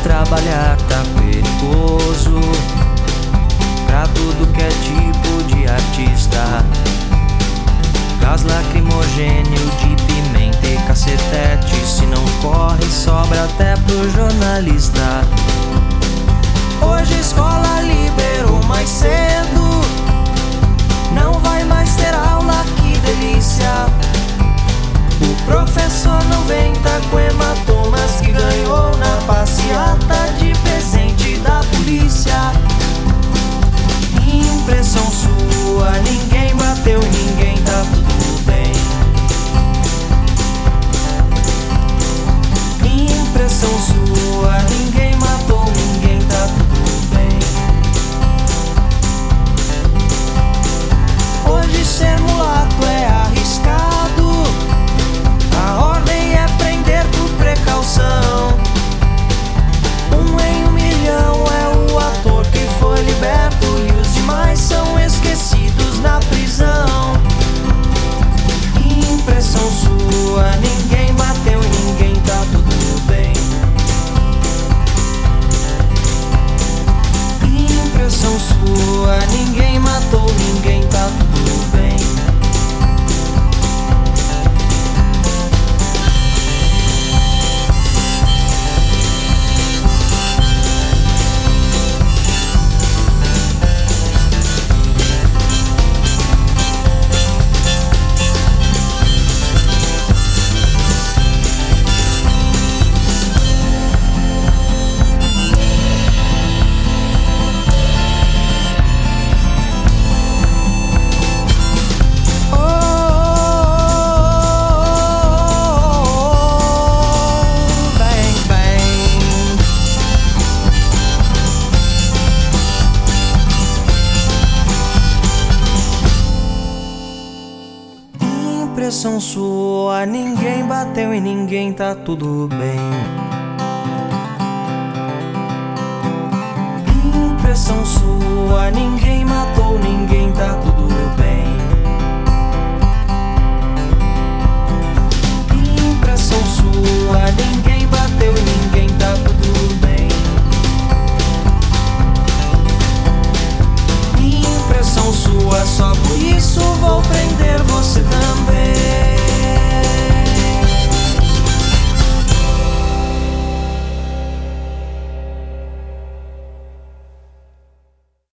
trabalhar tá perigoso pra tudo que é tipo de artista. Gás lacrimogêneo de pimenta e cacetete, se não corre sobra até pro jornalista. Hoje a escola liberou mais cedo, não vai mais ter aula, que delícia. O professor não vem, tá com hematomas que ganhou na passeata de presente da polícia. Impressão sua, ninguém bateu em ninguém, tá tudo bem. Impressão sua, ninguém matou ninguém, tá tudo bem. Hoje ser mulato é arriscado, a ordem é prender por precaução. 1 em 1 milhão é o ator que foi liberto e os demais são esquecidos na prisão. Impressão sua, ninguém bateu em ninguém, tá tudo bem. Impressão sua, ninguém matou ninguém, tá tudo bem. Impressão sua, ninguém bateu em ninguém, tá tudo bem. Impressão sua, ninguém matou ninguém, tá tudo bem. Impressão sua.